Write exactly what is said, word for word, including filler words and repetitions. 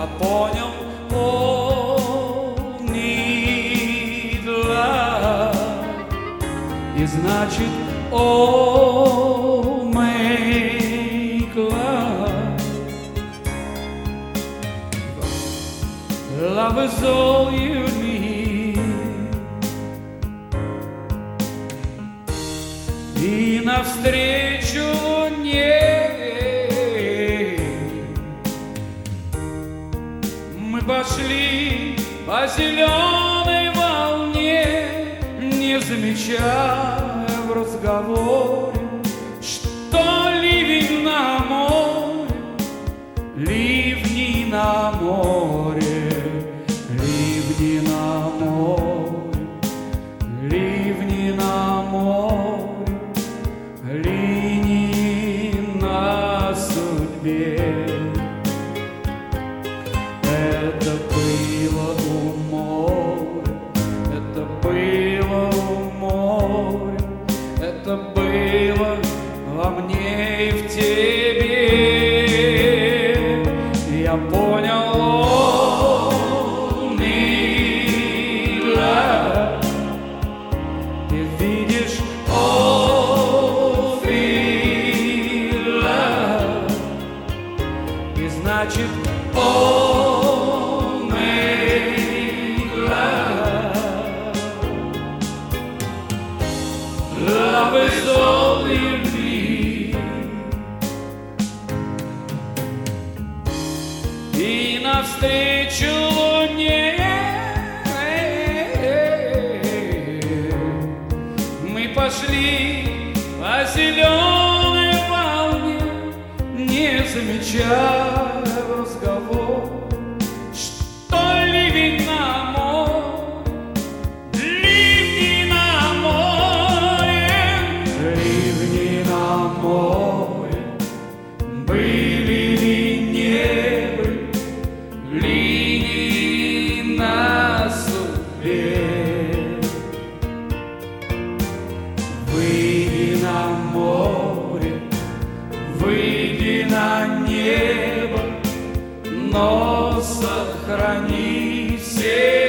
я понял, all need love, и значит all make love. Love is all you need. И навстречу ней мы пошли по зеленой волне, не замечая в разговоре, что ливень на море, ливни на море, ливни на море, ливни на море, линии на судьбе. Это было у моря, это было у моря, это было во мне и в тебе. Я понял, all need love. Ты видишь, all feel love, и значит all make love. Love is all you need. И навстречу луне мы пошли по зеленой волне, не замечая в разговор, что ливень на море, ливни на море, ливни на море, были ли не были, линии на судьбе. Выйди на море, выйди на небо, но сохрани все